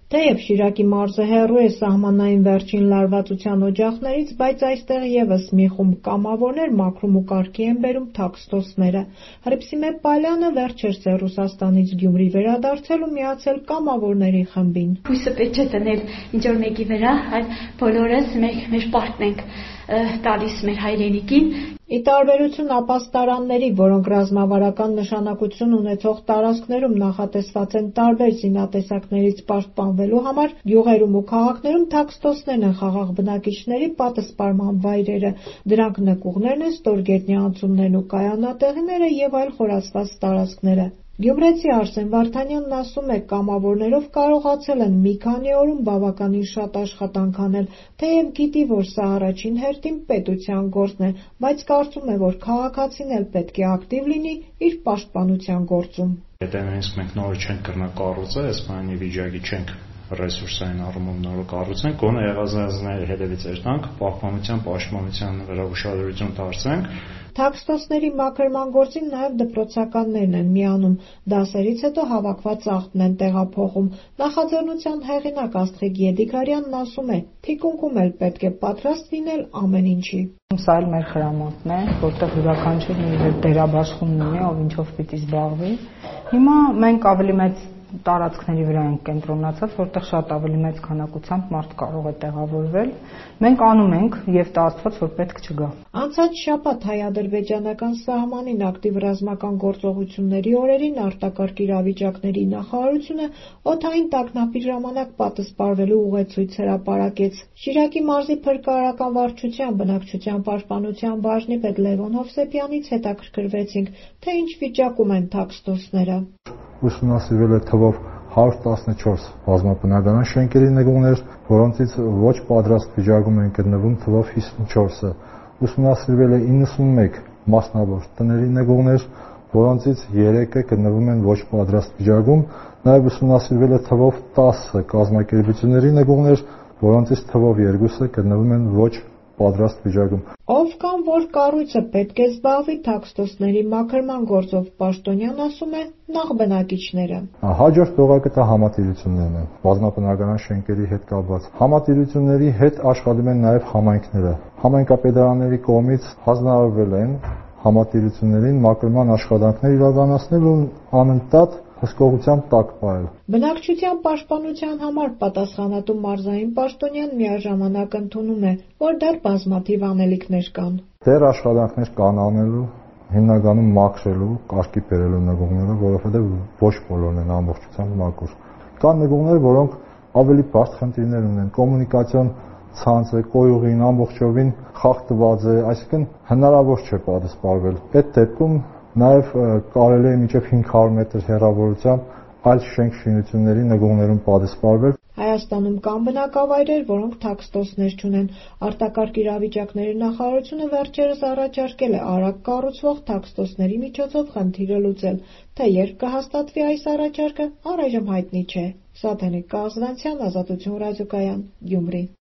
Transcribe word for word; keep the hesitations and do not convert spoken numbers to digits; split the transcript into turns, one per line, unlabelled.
Թեև Շիրակի մարզը հեռու է սահմանային վերջին լարվածության օջախներից, բայց այստեղ ևս մի խումբ կամավորներ մաքրում ու կարգի են բերում թաքստոսները։ Հռիփսիմե Պալյանը վերջերս է Ռուսաստանից Գյումրի վերադարձել ու միացել կամավորների խմբին։
Հույսը պետք չէ դնել ինչ-որ մեկի վրա, այլ բոլորս մեր պարտն ենք տալիս մեր հայրենիքին։
Ի տարբերություն ապաստարանների, որոնք ռազմավարական նշանակություն ունեցող տարածքներում նախատեսված են տարբեր զինատեսակներից պաշտպանվելու համար, գյուղերում ու քաղաքներում թաքստոսներն են խաղաղ բնակիչների պատսպարման վայրերը։ Դրանք նկուղներն են, ստորգետնյա անցումներն ու կայանատեղիները և այլ խորացված տարածքները։ Գյումրեցի Արսեն Վարդանյանն ասում է, կամավորներով կարողացել են մի քանի օրում բավականին շատ աշխատանք անել, թեև գիտի, որ սա առաջին հերթին պետության գործն է, բայց կարծում է, որ քաղաքացին էլ պետք է ակտիվ լինի իր պաշտպանության գործում։
Եթե նույնիսկ մենք նորը չենք կրնա կառուցել, այս բանի վիճակի չենք ռեսուրսային առումով նորը կառուցենք, գոնե եղազանների հետևից երթանք, պահպանության, պաշտպանության վրա ուշադրություն դարձրենք։
Թաքստոսների մաքրման գործին նաև դպրոցականներն են միանում, դասերից հետո հավաքված աղբն են տեղափոխում։ Նախաձեռնության հեղինակ Աստղիկ Եդիգարյանն ասում է, թիկունքում էլ պետք է պատրաստ լինել ամեն ինչի։
Սա էլ մեր խրամատն է, որտեղ յուրաքանչյուր մի դերաբաշխում ունի, ով ինչով պիտի զբաղվի։ Հիմա մենք ավելի մեծ տարածքների վրա ենք կենտրոնացած, որտեղ շատ ավելի մեծ քանակությամբ մարդ կարող է տեղավորվել։ Մենք անում ենք եւ տարածված, որ պետք չգա։
Անցած շաբաթ հայ-ադրբեջանական սահմանին ակտիվ ռազմական գործողությունների օրերին արտակարգ իրավիճակների նախարարությունը օդային տագնապի ժամանակ պատսպարվելու ուղեցույց հրապարակեց։ Շիրակի մարզի փրկարարական վարչության բնակչության պաշտպանության բաժնի պետ Լևոն Հովսեփյանից հետաքրքրվեցինք, թե ինչ վիճակում են թաքստոսները։
Ուսումնասիրվել է թվով հարյուր տասնչորս բազմաբնակարան շենքերի նկուղներ, որոնցից ոչ պատրաստ վիճակում են գտնվում թվով հիսունչորսը։ Ուսումնասիրվել է իննսունմեկ մասնավոր տների նկուղներ, որոնցից երեքը գտնվում են ոչ պատրաստ վիճակում, նաև ուսումնասիրվել է թվով տասը կազմակերպությունների նկուղներ, որոնցից թվով երկուսը գտնվում են ոչ պատրաստ վիճակում։
Ով կամ որ կառույցը պետք է զբաղվի թաքստոսների մաքրման գործով, պաշտոնյան ասում է, նախ բնակիչները։
Հաջորդ օղակը դա համատիրություններն են, բազմաբնակարան շենքերի հետ կապված։ Համատիրությունների հետ աշխատում են նաև համայնքները։ Համայնքապետարանների կողմից հանձնարարվել են համատիրություններին մաքրման աշխատանքներ իրականացնել ու անընդհատ հսկողության տակ պահել։
Բնակչության պաշտպանության համար պատասխանատու մարզային պաշտոնյան միաժամանակ ընդունում է, որ դեռ բազմաթիվ անելիքներ կան։
Դեռ աշխատանքներ կան անելու, հիմնականում մաքրելու, կարգի բերելու նկուղները, որովհետև ոչ բոլորն են ամբողջությամբ մաքուր։ Կան նկուղներ, որոնք ավելի բարդ խնդիրներ ունեն, կոմունիկացիոն ցանցը, կոյուղին ամբողջովին խախտված է, այսինքն հնարավոր չէ պատասպարվել։ Այդ դեպքում նաև կարելի է մինչև հինգ հարյուր մետր հեռավորությամբ այլ շենք-շինությունների նկուղներում պատասպարվել։
Հայաստանում կան բնակավայրեր, որոնք թաքստոսներ չունեն։ Արտակարգ իրավիճակների նախարարությունը վերջերս առաջարկել է արագ կառուցվող թաքստոսների միջոցով խնդիրը լուծել, թե երբ կհաստատվի այս առաջարկը, առայժմ հայտնի չէ։ Սաթենիկ Կաղզանցյան, Ազատություն ռադիոկայան, Գյումրի։